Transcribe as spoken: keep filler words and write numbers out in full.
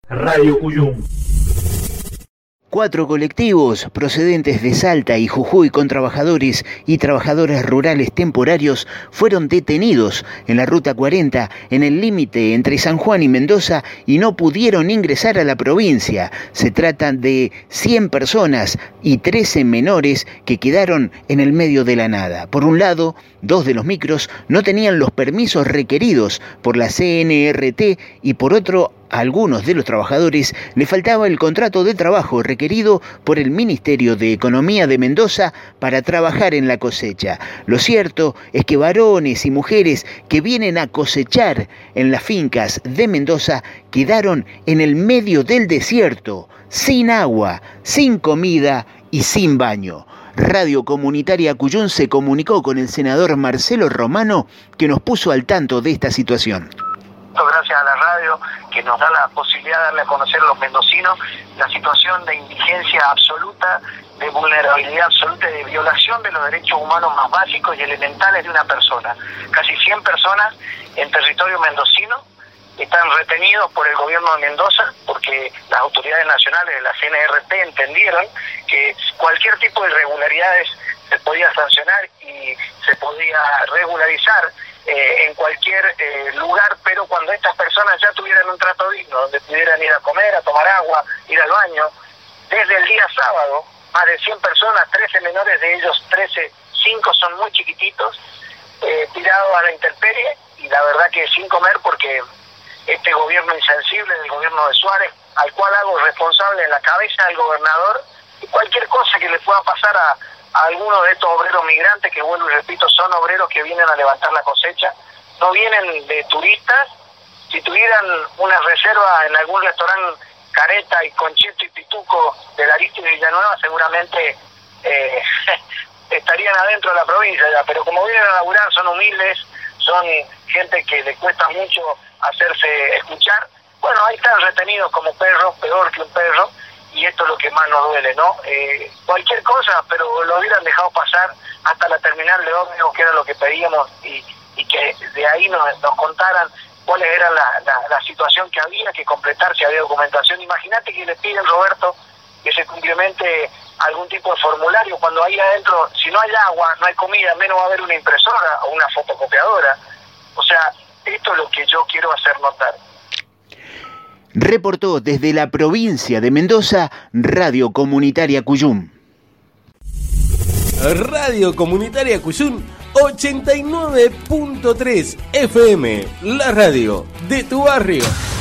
Radio Cuyum. Cuatro colectivos procedentes de Salta y Jujuy con trabajadores y trabajadoras rurales temporarios fueron detenidos en la Ruta cuarenta en el límite entre San Juan y Mendoza y no pudieron ingresar a la provincia. Se trata de cien personas y trece menores que quedaron en el medio de la nada. Por un lado, dos de los micros no tenían los permisos requeridos por la C N R T y por otro, a algunos de los trabajadores le faltaba el contrato de trabajo requerido por el Ministerio de Economía de Mendoza para trabajar en la cosecha. Lo cierto es que varones y mujeres que vienen a cosechar en las fincas de Mendoza quedaron en el medio del desierto, sin agua, sin comida y sin baño. Radio Comunitaria Cuyum se comunicó con el senador Marcelo Romano, que nos puso al tanto de esta situación. Gracias a la radio que nos da la posibilidad de darle a conocer a los mendocinos la situación de indigencia absoluta, de vulnerabilidad absoluta, de violación de los derechos humanos más básicos y elementales de una persona. Casi cien personas en territorio mendocino están retenidos por el gobierno de Mendoza porque las autoridades nacionales de la C N R T entendieron que cualquier tipo de irregularidades se podía sancionar y se podía regularizar Eh, en cualquier eh, lugar, pero cuando estas personas ya tuvieran un trato digno, donde pudieran ir a comer, a tomar agua, ir al baño, desde el día sábado, más de cien personas, trece menores, de ellos trece, cinco son muy chiquititos, eh, tirados a la intemperie, y la verdad que sin comer, porque este gobierno insensible del gobierno de Suárez, al cual hago responsable en la cabeza del gobernador, y cualquier cosa que le pueda pasar a a algunos de estos obreros migrantes, que vuelvo y repito, son obreros que vienen a levantar la cosecha, no vienen de turistas. Si tuvieran una reserva en algún restaurante Careta y Concheto y Pituco de la Arista y Villanueva, seguramente eh, estarían adentro de la provincia ya, pero como vienen a laburar, son humildes, son gente que le cuesta mucho hacerse escuchar. Bueno, ahí están retenidos como perros, peor que un perro, y esto es lo que más nos duele, ¿no? Eh, cualquier cosa, pero lo hubieran dejado pasar hasta la terminal de ómnibus, que era lo que pedíamos, y, y que de ahí nos, nos contaran cuáles eran la, la, la situación que había que completar, si había documentación. Imagínate que le piden, Roberto, que se complemente algún tipo de formulario, cuando ahí adentro, si no hay agua, no hay comida, menos va a haber una impresora o una fotocopiadora. O sea, esto es lo que yo quiero hacer notar. Reportó desde la provincia de Mendoza, Radio Comunitaria Cuyum. Radio Comunitaria Cuyum ochenta y nueve punto tres F M, la radio de tu barrio.